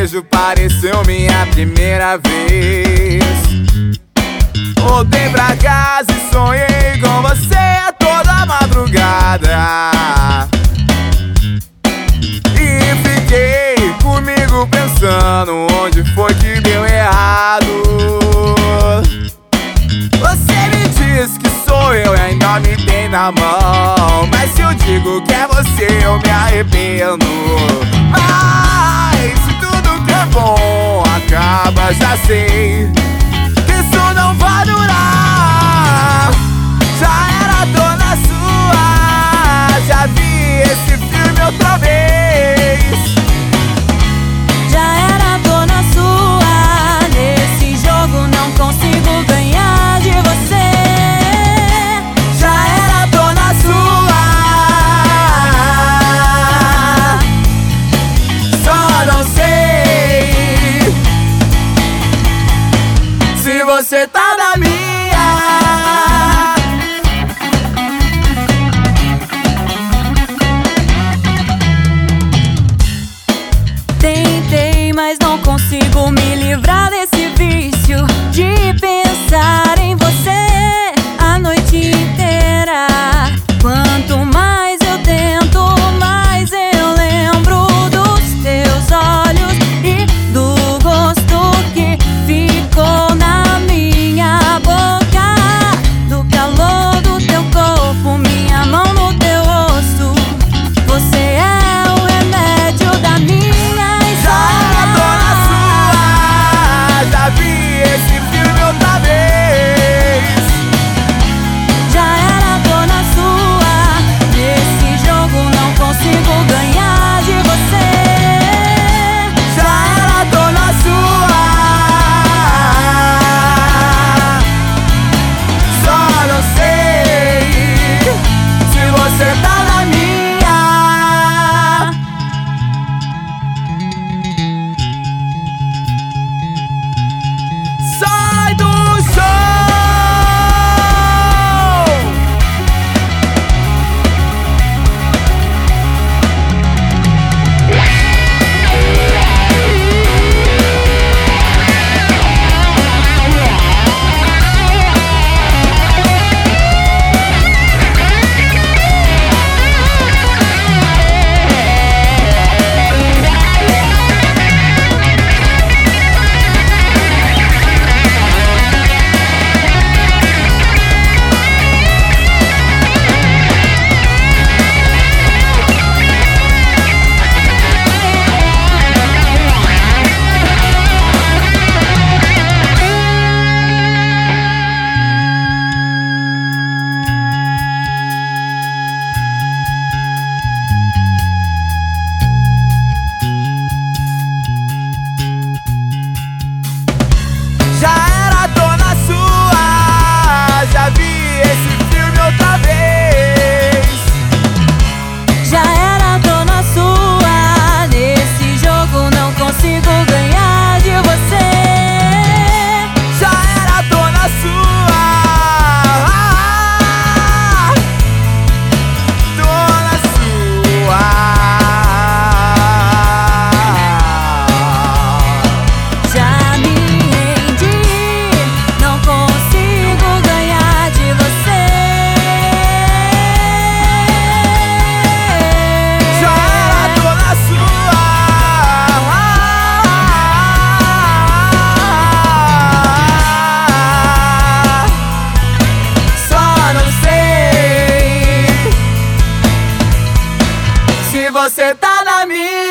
beijo pareceu minha primeira vez. Voltei pra casa e sonhei com você toda madrugada. E fiquei comigo pensando onde foi que deu errado. Você me diz que sou eu e ainda me tem na mão, mas se eu digo que é você eu me arrependo. Mas se tudo que é bom acaba, já sei que isso não vai durar. Já era dona sua, já vi esse filme outra vez. Já era dona sua, nesse jogo não consigo ganhar de você. Já era dona sua, só não sei se você tá na minha. Tentei, mas não consigo me livrar desse vício de pensar em você a noite inteira. Quanto mais eu tento, mais eu lembro dos teus olhos e do gosto que ficou na minha boca, do calor do teu corpo, minha mão no teu rosto. Você é o remédio da minha. Já vi esse filme outra vez. Já era dona sua, nesse jogo não consigo ganhar de você. Já era dona sua, só não sei se você tá na minha. Sai do show! Já era dona sua, já vi esse filme outra vez. Já era dona sua, nesse jogo não consigo ganhar de você. Já era dona sua, dona sua. Já me rendi, não consigo ganhar de você. Já era dona sua, só não sei se você tá na minha.